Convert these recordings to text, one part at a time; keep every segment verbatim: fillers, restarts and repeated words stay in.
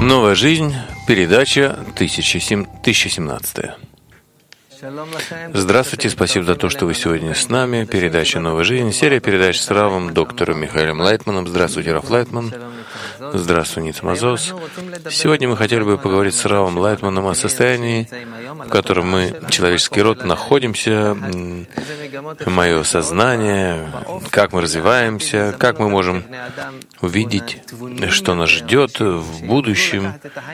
Новая жизнь. Передача тысяча семнадцать. Здравствуйте, спасибо за то, что вы сегодня с нами. Передача «Новая жизнь», серия передач с Равом, доктором Михаилом Лайтманом. Здравствуйте, Рав Лайтман. Здравствуй, Ницмазос. Сегодня мы хотели бы поговорить с Равом Лайтманом о состоянии, в котором мы, человеческий род, находимся, мое сознание, как мы развиваемся, как мы можем увидеть, что нас ждет в будущем,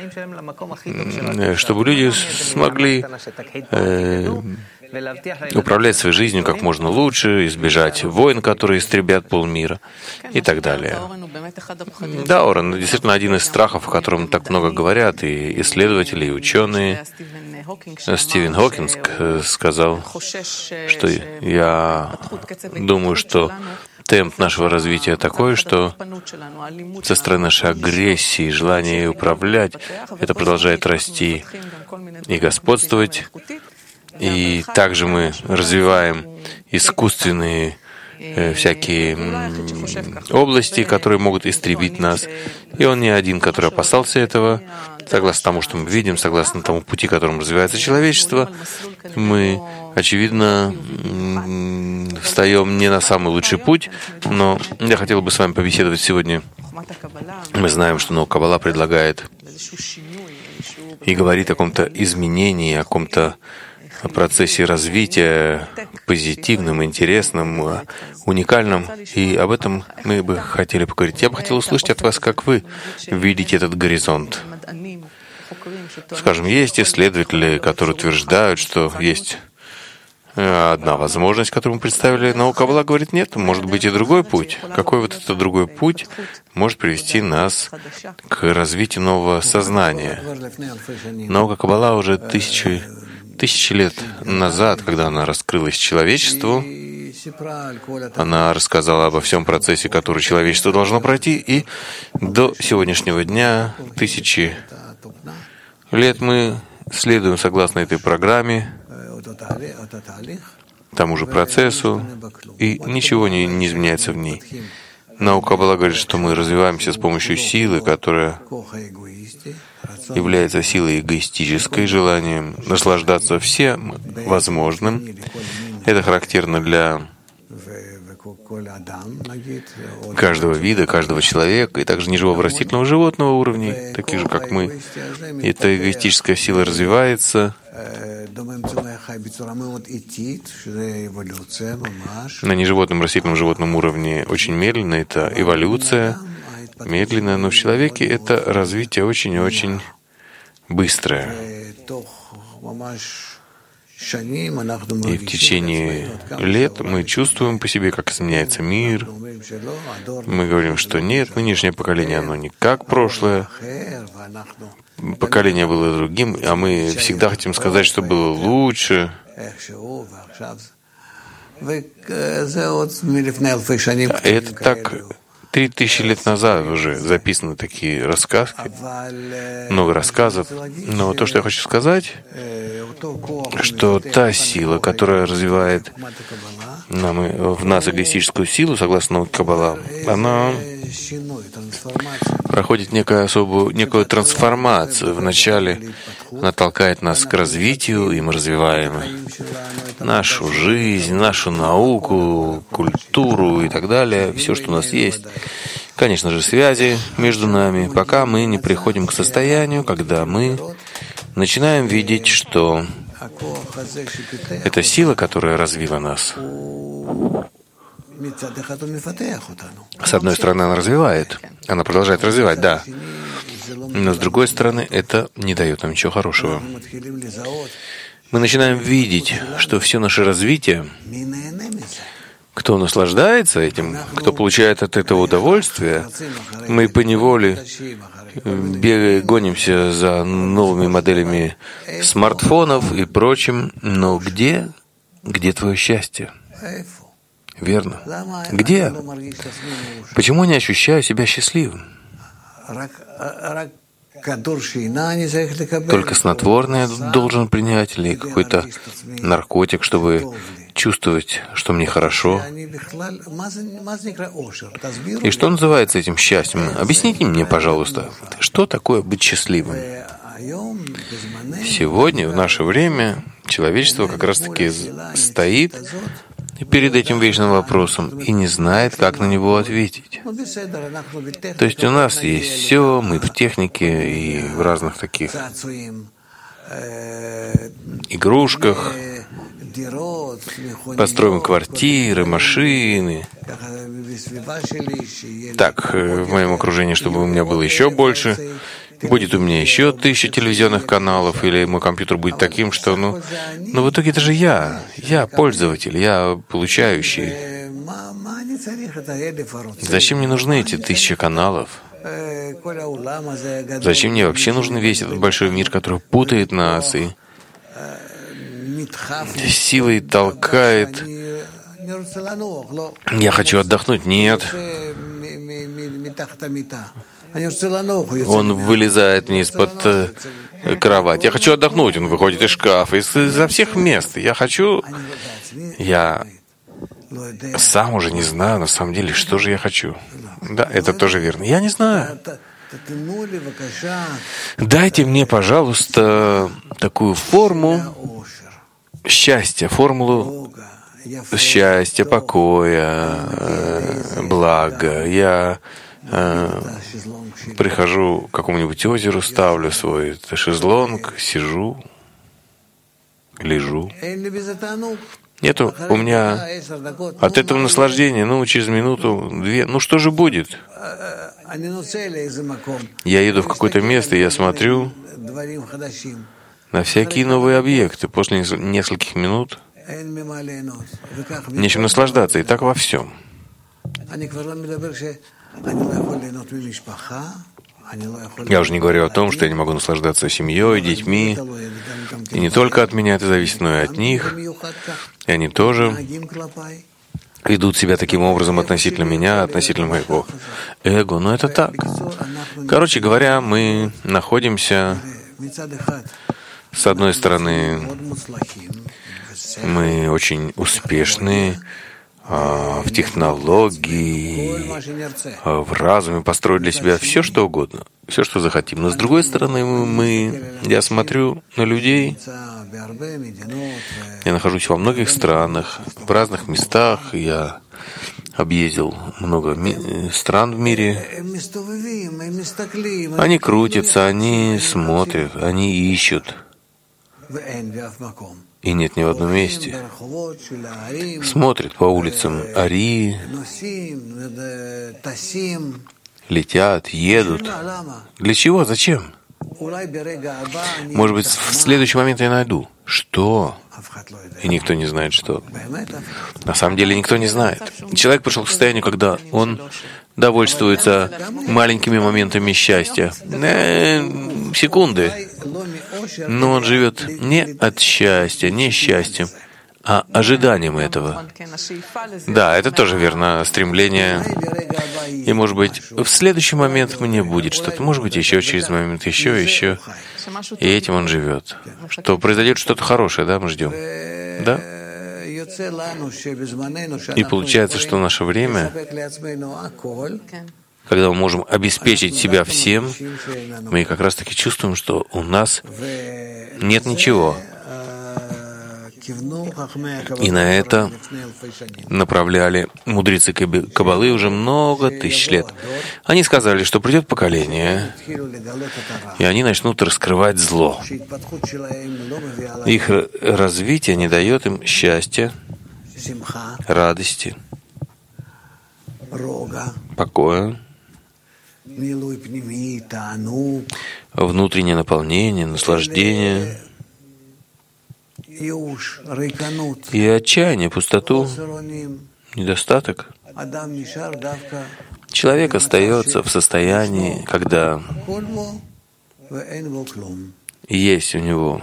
чтобы люди смогли э, управлять своей жизнью как можно лучше, избежать войн, которые истребят полмира и так далее. Да, Орен, действительно один из страхов, о котором так много говорят и исследователи, и ученые. Стивен Хокинг сказал, что я думаю, что темп нашего развития такой, что со стороны нашей агрессии, желания управлять, это продолжает расти и господствовать. И также мы развиваем искусственные э, всякие м, области, которые могут истребить нас. И он не один, который опасался этого. Согласно тому, что мы видим, согласно тому пути, которым развивается человечество, мы, очевидно, м, встаем не на самый лучший путь, но я хотел бы с вами побеседовать сегодня. Мы знаем, что ну, Каббала предлагает и говорит о каком-то изменении, о каком-то о процессе развития позитивном, интересном, уникальном. И об этом мы бы хотели поговорить. Я бы хотел услышать от вас, как вы видите этот горизонт. Скажем, есть исследователи, которые утверждают, что есть одна возможность, которую мы представили, но Каббала говорит, нет, может быть и другой путь. Какой вот этот другой путь может привести нас к развитию нового сознания? Наука Каббала уже тысячи Тысячи лет назад, когда она раскрылась человечеству, она рассказала обо всем процессе, который человечество должно пройти, и до сегодняшнего дня, тысячи лет, мы следуем согласно этой программе, тому же процессу, и ничего не, не изменяется в ней. Наука Каббала говорит, что мы развиваемся с помощью силы, которая является силой эгоистической, желанием наслаждаться всем возможным. Это характерно для каждого вида, каждого человека, и также неживого растительного животного уровней, таких же, как мы. Эта эгоистическая сила развивается на неживотном растительном животном уровне очень медленно. Это эволюция, медленная, но в человеке это развитие очень и очень быстрое. И в течение лет мы чувствуем по себе, как изменяется мир. Мы говорим, что нет, нынешнее поколение, оно не как прошлое. Поколение было другим, а мы всегда хотим сказать, что было лучше. Это так три тысячи лет назад уже записаны такие рассказки, много рассказов. Но то, что я хочу сказать, что та сила, которая развивает нам, в нас эгоистическую силу, согласно науке Каббала, она проходит некую особую, некую трансформацию. Вначале она толкает нас к развитию, и мы развиваем нашу жизнь, нашу науку, культуру и так далее, все, что у нас есть. Конечно же, связи между нами, пока мы не приходим к состоянию, когда мы начинаем видеть, что эта сила, которая развила нас, с одной стороны, она развивает, она продолжает развивать, да, но с другой стороны, это не дает нам ничего хорошего. Мы начинаем видеть, что все наше развитие, кто наслаждается этим, кто получает от этого удовольствие, мы поневоле бегаем, гонимся за новыми моделями смартфонов и прочим, но где, где твое счастье? Верно. Где? Почему я не ощущаю себя счастливым? Только снотворное должен принять или какой-то наркотик, чтобы чувствовать, что мне хорошо. И что называется этим счастьем? Объясните мне, пожалуйста, что такое быть счастливым? Сегодня, в наше время, человечество как раз-таки стоит перед этим вечным вопросом и не знает, как на него ответить. То есть у нас есть все, мы в технике и в разных таких игрушках, построим квартиры, машины. Так, в моем окружении, чтобы у меня было еще больше, будет у меня еще тысяча телевизионных каналов, или мой компьютер будет таким, что, ну, но в итоге это же я, я пользователь, я получающий. Зачем мне нужны эти тысячи каналов? Зачем мне вообще нужен весь этот большой мир, который путает нас и силой толкает? Я хочу отдохнуть. Нет. Он вылезает мне из-под э, кровати. Я хочу отдохнуть. Он выходит из шкафа, из, изо всех мест. Я хочу... Я сам уже не знаю, на самом деле, что же я хочу. Да, это тоже верно. Я не знаю. Дайте мне, пожалуйста, такую форму счастья, формулу счастья, покоя, блага. Я э, прихожу к какому-нибудь озеру, ставлю свой шезлонг, сижу, лежу. Нету у меня от этого наслаждения, ну, через минуту, две, ну, что же будет? Я еду в какое-то место, и я смотрю на всякие новые объекты. После нескольких минут нечем наслаждаться, и так во всем. Я уже не говорю о том, что я не могу наслаждаться семьей, детьми. И не только от меня это зависит, но и от них. И они тоже ведут себя таким образом относительно меня, относительно моего эго. Но это так. Короче говоря, мы находимся, с одной стороны, мы очень успешны в технологии, в разуме, построить для себя все, что угодно, все, что захотим. Но с другой стороны, мы, я смотрю на людей, я нахожусь во многих странах, в разных местах, я объездил много ми- стран в мире. Они крутятся, они смотрят, они ищут. И нет ни в одном месте. Смотрят по улицам Арии, летят, едут. Для чего? Зачем? Может быть, в следующий момент я найду. Что? И никто не знает, что. На самом деле никто не знает. Человек пришел к состоянию, когда он довольствуется маленькими моментами счастья. Э, секунды. Но он живет не от счастья, не счастьем, а ожиданием этого. Да, это тоже верно, стремление. И, может быть, в следующий момент мне будет что-то, может быть, еще через момент, еще, еще. И этим он живет. Что произойдет что-то хорошее, да, мы ждем. Да? И получается, что в наше время, когда мы можем обеспечить себя всем, мы как раз-таки чувствуем, что у нас нет ничего. И на это направляли мудрецы Каббалы уже много тысяч лет. Они сказали, что придет поколение, и они начнут раскрывать зло. Их развитие не дает им счастья, радости, покоя, внутреннее наполнение, наслаждение и отчаяние, пустоту, недостаток. Человек остается в состоянии, когда есть у него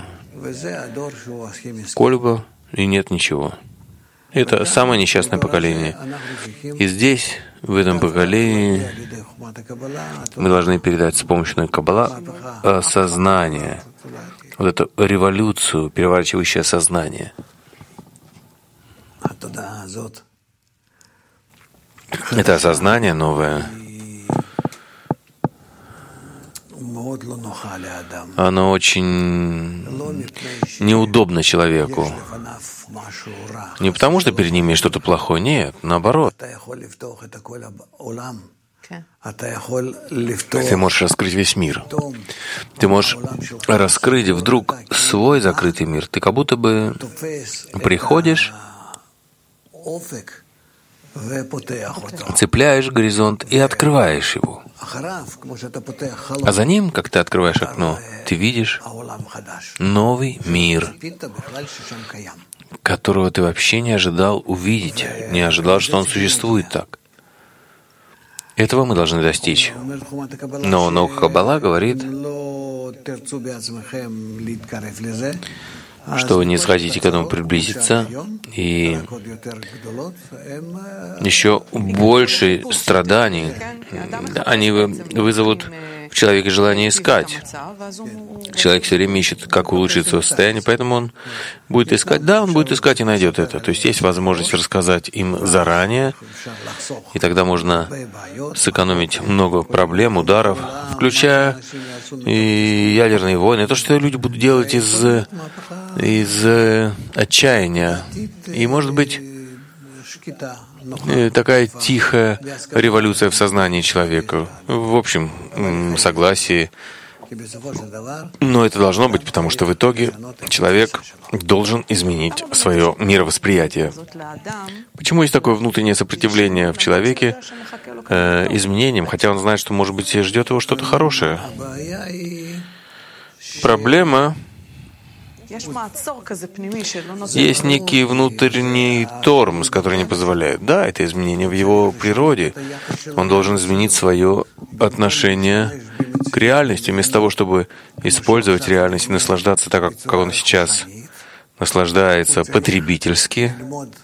кольба и нет ничего. Это самое несчастное поколение. И здесь, в этом поколении, мы должны передать с помощью Каббала сознание, вот эту революцию, переворачивающее сознание. Это осознание новое, оно очень неудобно человеку. Не потому, что перед ним есть что-то плохое, нет, наоборот. Ты можешь раскрыть весь мир. Ты можешь раскрыть вдруг свой закрытый мир. Ты как будто бы приходишь, цепляешь горизонт и открываешь его. А за ним, как ты открываешь окно, ты видишь новый мир, которого ты вообще не ожидал увидеть, не ожидал, что он существует так. Этого мы должны достичь. Но наука Каббала говорит, что вы не хотите к этому приблизиться, и еще больше страданий они вызовут в человеке желание искать. Человек все время ищет, как улучшить свое состояние, поэтому он будет искать. Да, он будет искать и найдет это. То есть есть возможность рассказать им заранее, и тогда можно сэкономить много проблем, ударов, включая и ядерные войны. То, что люди будут делать из, из отчаяния. И, может быть, такая тихая революция в сознании человека, в общем согласии. Но это должно быть, потому что в итоге человек должен изменить свое мировосприятие. Почему есть такое внутреннее сопротивление в человеке э, изменениям, хотя он знает, что, может быть, ждет его что-то хорошее? Проблема — есть некий внутренний тормоз, который не позволяет. Да, это изменение в его природе. Он должен изменить свое отношение к реальности. Вместо того, чтобы использовать реальность и наслаждаться так, как, как он сейчас наслаждается потребительски,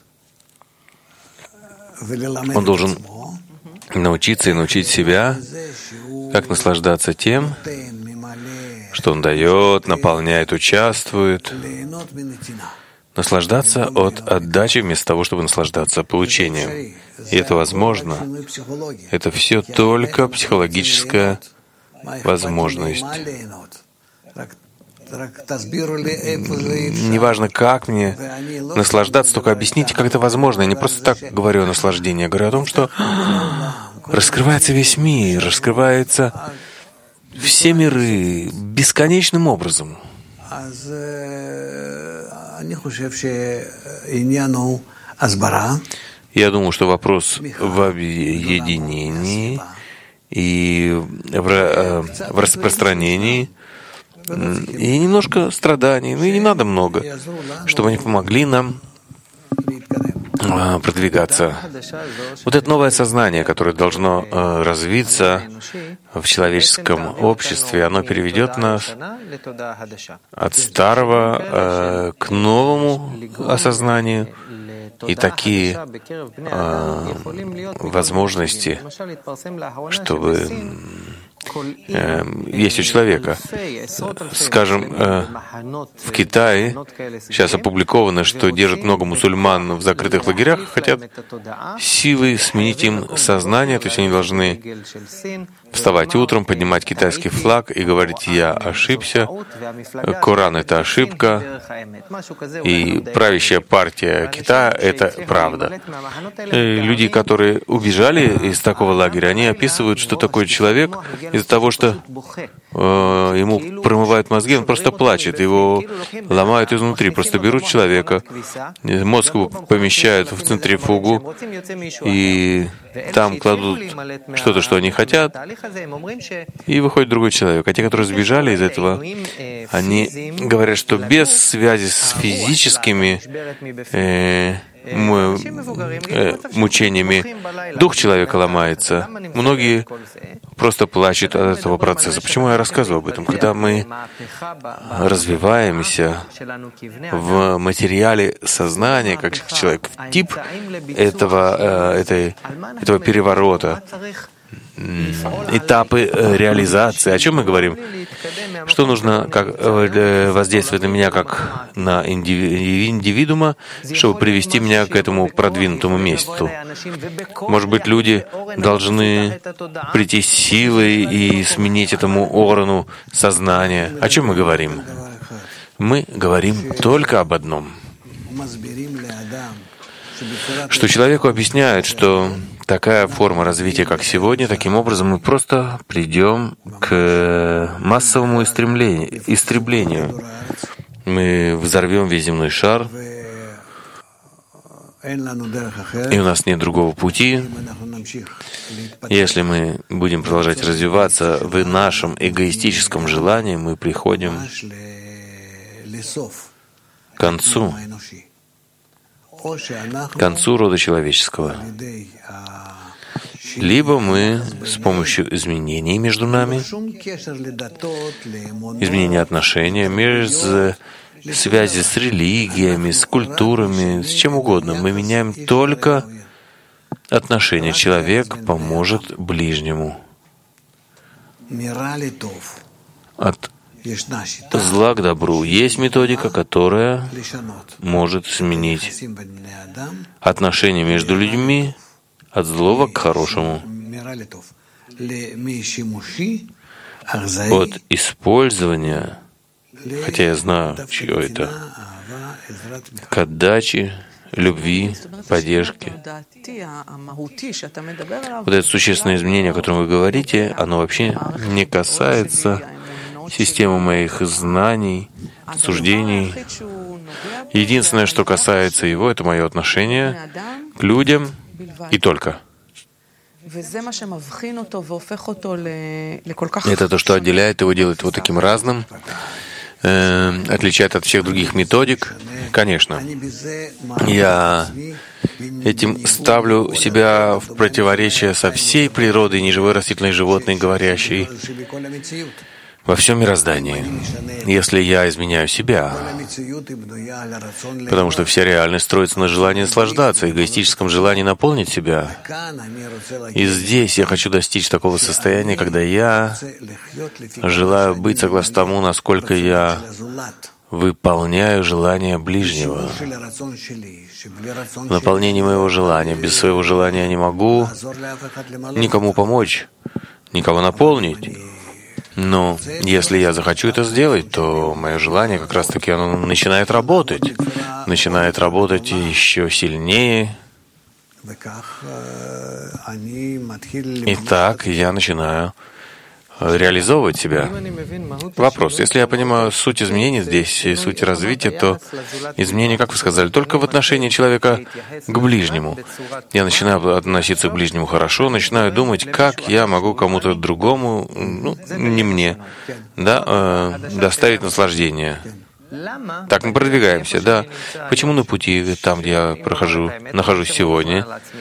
он должен научиться и научить себя, как наслаждаться тем, что он дает, наполняет, участвует. Наслаждаться от отдачи вместо того, чтобы наслаждаться получением. И это возможно. Это все только психологическая возможность. Неважно, как мне наслаждаться, только объясните, как это возможно. Я не просто так говорю о наслаждении, я говорю о том, что раскрывается весь мир, раскрывается все миры бесконечным образом. Я думаю, что вопрос в объединении и в, в распространении и немножко страданий, ну и не надо много, чтобы они помогли нам продвигаться. Вот это новое сознание, которое должно э, развиться в человеческом обществе, оно переведет нас от старого э, к новому осознанию. И такие э, возможности, чтобы э, есть у человека. Скажем, э, в Китае сейчас опубликовано, что держат много мусульман в закрытых лагерях, хотят силой сменить им сознание, то есть они должны вставать утром, поднимать китайский флаг и говорить: «Я ошибся», Коран — это ошибка, и правящая партия Китая — это правда. И люди, которые убежали из такого лагеря, они описывают, что такой человек из-за того, что э, ему промывают мозги, он просто плачет, его ломают изнутри, просто берут человека, мозг его помещают в центрифугу, и там кладут что-то, что они хотят, и выходит другой человек. А те, которые сбежали из этого, они говорят, что без связи с физическими э, мучениями дух человека ломается. Многие просто плачут от этого процесса. Почему я рассказываю об этом? Когда мы развиваемся в материале сознания, как человек, тип этого, этой, этого переворота, этапы реализации. О чем мы говорим? Что нужно как, воздействовать на меня как на индивидуума, чтобы привести меня к этому продвинутому месту? Может быть, люди должны прийти с силой и сменить этому Орану сознание. О чем мы говорим? Мы говорим только об одном. Что человеку объясняют, что такая форма развития, как сегодня, таким образом мы просто придем к массовому истреблению. истреблению. Мы взорвем весь земной шар, и у нас нет другого пути. Если мы будем продолжать развиваться в нашем эгоистическом желании, мы приходим к концу, к концу рода человеческого. Либо мы с помощью изменений между нами, изменения отношения, между связи с религиями, с культурами, с чем угодно, мы меняем только отношения. Человек поможет ближнему. От зла к добру. Есть методика, которая может сменить отношения между людьми от злого к хорошему, от использования, хотя я знаю, чье это, к отдаче, любви, поддержки. Вот это существенное изменение, о котором вы говорите, оно вообще не касается системы моих знаний, суждений. Единственное, что касается его, это мое отношение к людям и только. Это то, что отделяет его, делает его таким разным, э, отличает от всех других методик. Конечно, я этим ставлю себя в противоречие со всей природой, неживой, растительной, животной, говорящей, во всем мироздании, если я изменяю себя, потому что вся реальность строится на желании наслаждаться, эгоистическом желании наполнить себя. И здесь я хочу достичь такого состояния, когда я желаю быть согласно тому, насколько я выполняю желание ближнего. Наполнение моего желания. Без своего желания я не могу никому помочь, никого наполнить. Но если я захочу это сделать, то мое желание как раз-таки оно начинает работать, начинает работать еще сильнее. И так я начинаю реализовывать себя. Вопрос. Если я понимаю суть изменений здесь и суть развития, то изменения, как вы сказали, только в отношении человека к ближнему. Я начинаю относиться к ближнему хорошо, начинаю думать, как я могу кому-то другому, ну, не мне, да, э, доставить наслаждение. Так мы продвигаемся, да. Почему на пути, там, где я прохожу, нахожусь сегодня,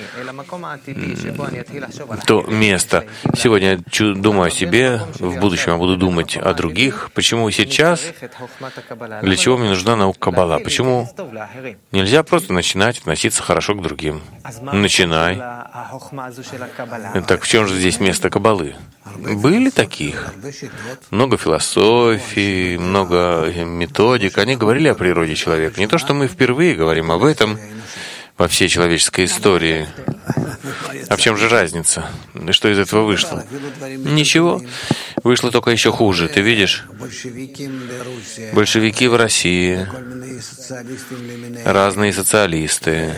то место. Сегодня я думаю о себе, в будущем я буду думать о других. Почему сейчас? Для чего мне нужна наука Каббала? Почему нельзя просто начинать относиться хорошо к другим? Начинай. Так в чем же здесь место Каббалы? Были таких. Много философий, много методик. Они говорили о природе человека. Не то, что мы впервые говорим об этом во всей человеческой истории. А в чем же разница? И что из этого вышло? Ничего. Вышло только еще хуже. Ты видишь? Большевики в России, разные социалисты,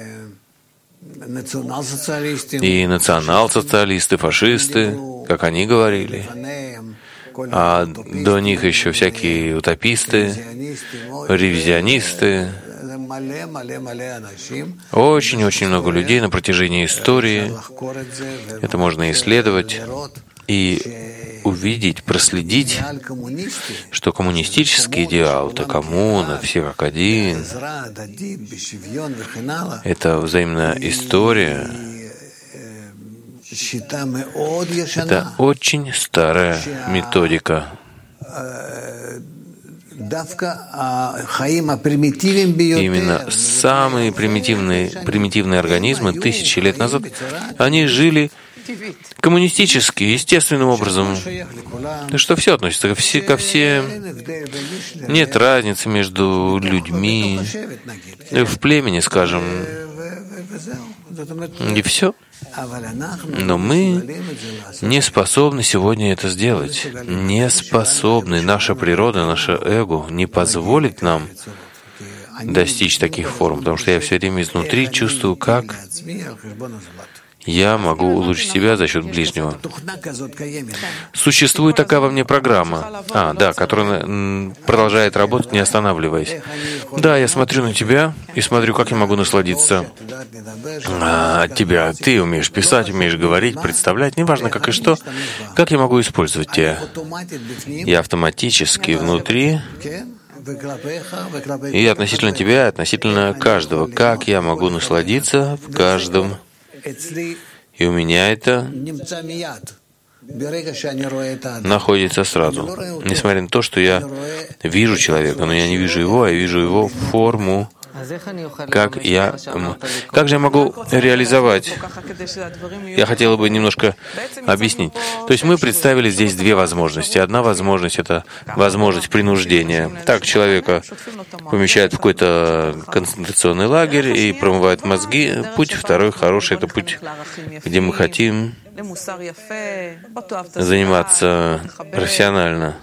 и национал-социалисты, фашисты, как они говорили, а до них еще всякие утописты, ревизионисты. Очень-очень много людей на протяжении истории. Это можно исследовать и увидеть, проследить, что коммунистический идеал, это коммуна, все как один, это взаимная история, это очень старая методика. Именно самые примитивные, примитивные организмы тысячи лет назад, они жили коммунистически, естественным образом, что все относится ко, все, ко всем. Нет разницы между людьми, в племени, скажем, и все. Но мы не способны сегодня это сделать. Не способны. Наша природа, наше эго не позволит нам достичь таких форм, потому что я все время изнутри чувствую, как я могу улучшить себя за счет ближнего. Существует такая во мне программа, а, да, которая продолжает работать, не останавливаясь. Да, я смотрю на тебя и смотрю, как я могу насладиться а, от тебя. Ты умеешь писать, умеешь говорить, представлять, неважно как и что, как я могу использовать тебя. Я автоматически внутри, и относительно тебя, относительно каждого, как я могу насладиться в каждом. И у меня это находится сразу. Несмотря на то, что я вижу человека, но я не вижу его, а я вижу его форму. Как я, как же я могу реализовать? Я хотела бы немножко объяснить. То есть мы представили здесь две возможности. Одна возможность — это возможность принуждения. Так человека помещают в какой-то концентрационный лагерь и промывают мозги. Путь второй хороший — это путь, где мы хотим заниматься профессионально.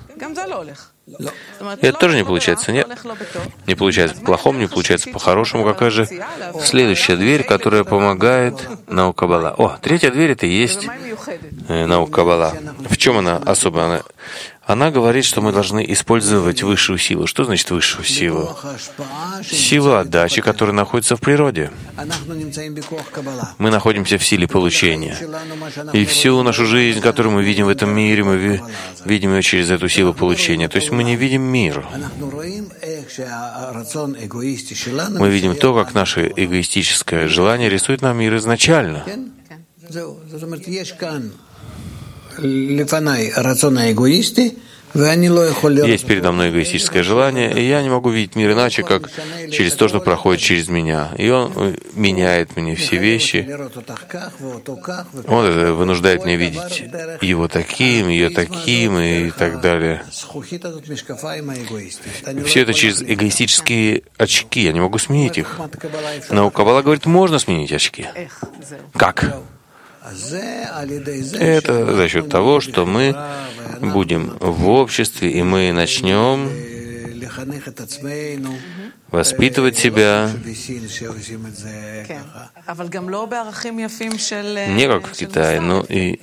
И это тоже не получается, нет? Не получается по-плохому, не получается по-хорошему. Какая же следующая дверь, которая помогает наука Каббала? О, третья дверь — это и есть наука Каббала. В чем она особая? Она, она говорит, что мы должны использовать высшую силу. Что значит высшую силу? Силу отдачи, которая находится в природе. Мы находимся в силе получения. И всю нашу жизнь, которую мы видим в этом мире, мы видим ее через эту силу получения. То есть мы не видим мир. Мы видим то, как наше эгоистическое желание рисует нам мир изначально. Есть передо мной эгоистическое желание, и я не могу видеть мир иначе, как через то, что проходит через меня. И он меняет мне все вещи. Он вынуждает меня видеть его таким, ее таким и так далее. Все это через эгоистические очки. Я не могу сменить их. Но Каббала говорит, можно сменить очки. Как? Это за счет того, что мы будем в обществе, и мы начнем воспитывать себя не как в Китае, но и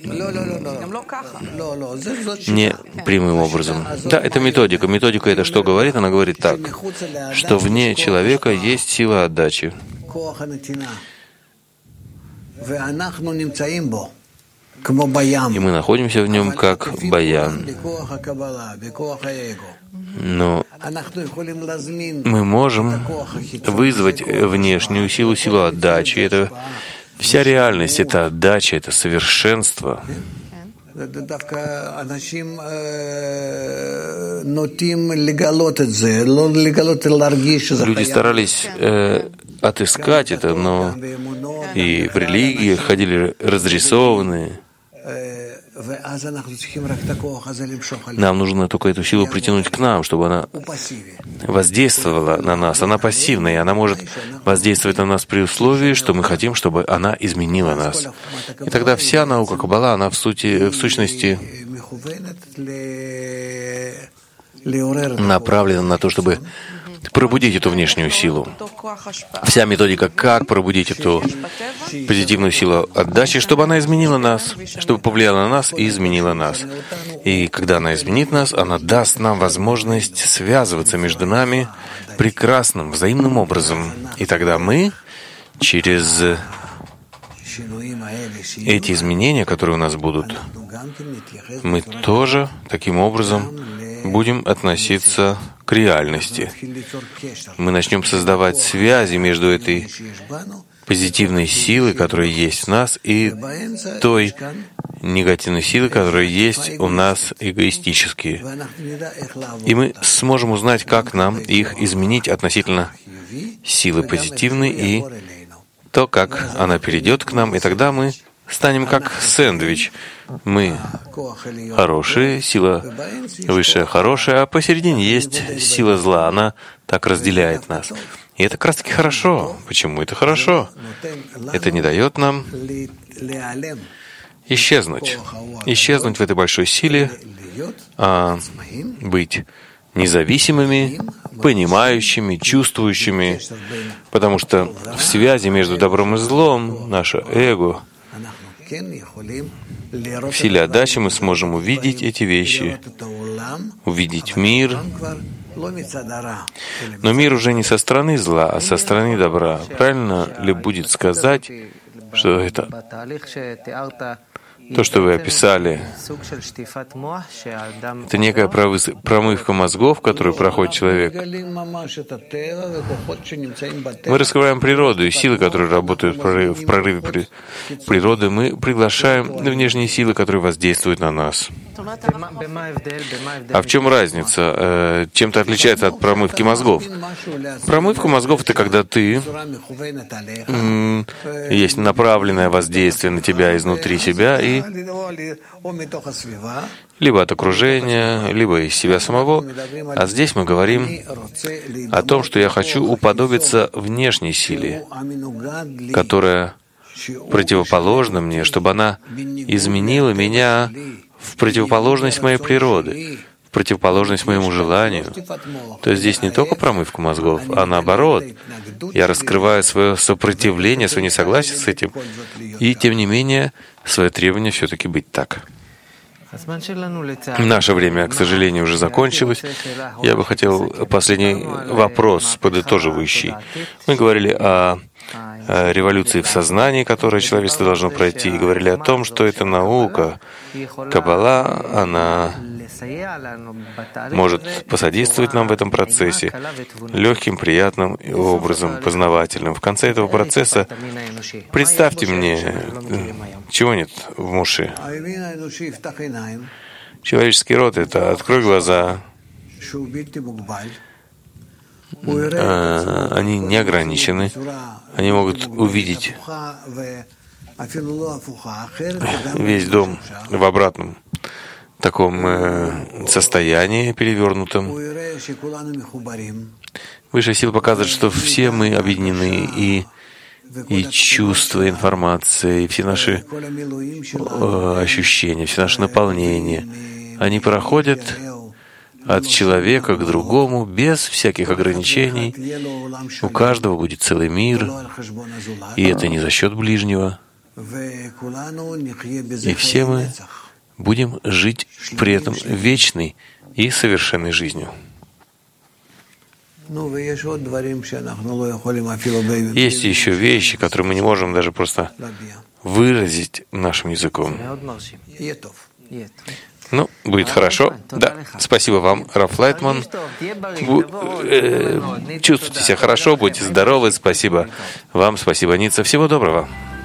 не прямым образом. Да, это методика. Методика — это что говорит? Она говорит так, что вне человека есть сила отдачи. И мы находимся в нем как баян. Но мы можем вызвать внешнюю силу, силу отдачи. Это вся реальность, это отдача, это совершенство. Люди старались э, отыскать это, но и в религии ходили разрисованные. Нам нужно только эту силу притянуть к нам, чтобы она воздействовала на нас. Она пассивная, и она может воздействовать на нас при условии, что мы хотим, чтобы она изменила нас. И тогда вся наука Каббала, она в, сути, в сущности направлена на то, чтобы пробудить эту внешнюю силу. Вся методика, как пробудить эту позитивную силу отдачи, чтобы она изменила нас, чтобы повлияла на нас и изменила нас. И когда она изменит нас, она даст нам возможность связываться между нами прекрасным, взаимным образом. И тогда мы через эти изменения, которые у нас будут, мы тоже таким образом будем относиться к реальности. Мы начнем создавать связи между этой позитивной силой, которая есть в нас, и той негативной силой, которая есть у нас эгоистически. И мы сможем узнать, как нам их изменить относительно силы позитивной и то, как она перейдет к нам, и тогда мы станем как сэндвич. Мы хорошие, сила высшая хорошая, а посередине есть сила зла. Она так разделяет нас. И это как раз таки хорошо. Почему это хорошо? Это не дает нам исчезнуть. Исчезнуть в этой большой силе, а быть независимыми, понимающими, чувствующими, потому что в связи между добром и злом наше эго, в силе отдачи мы сможем увидеть эти вещи, увидеть мир. Но мир уже не со стороны зла, а со стороны добра. Правильно ли будет сказать, что это то, что вы описали, это некая промывка мозгов, которую проходит человек? Мы раскрываем природу и силы, которые работают в прорыве природы. Мы приглашаем внешние силы, которые воздействуют на нас. А в чем разница? Чем-то отличается от промывки мозгов? Промывка мозгов — это когда ты есть направленное воздействие на тебя изнутри себя, и либо от окружения, либо из себя самого. А здесь мы говорим о том, что я хочу уподобиться внешней силе, которая противоположна мне, чтобы она изменила меня в противоположность моей природы, в противоположность моему желанию. То есть здесь не только промывка мозгов, а наоборот. Я раскрываю свое сопротивление, свое несогласие с этим, и, тем не менее, свое требование все-таки быть так. Наше время, к сожалению, уже закончилось. Я бы хотел последний вопрос, подытоживающий. Мы говорили о революции в сознании, которую человечество должно пройти, и говорили о том, что эта наука, Каббала, она может посодействовать нам в этом процессе легким, приятным образом, познавательным. В конце этого процесса представьте мне, чего нет в Моше. Человеческий род — это «открой глаза». Они не ограничены. Они могут увидеть весь дом в обратном таком э, состоянии перевернутом. Высшая сила показывает, что все мы объединены, и, и чувства, информация, и все наши э, ощущения, все наши наполнения, они проходят от человека к другому без всяких ограничений. У каждого будет целый мир, и это не за счет ближнего. И все мы будем жить при этом вечной и совершенной жизнью. Есть еще вещи, которые мы не можем даже просто выразить нашим языком. Ну, будет хорошо. Да, спасибо вам, Раф Лайтман. Бу- э, чувствуйте себя хорошо, будьте здоровы. Спасибо вам, спасибо, Ницца. Всего доброго.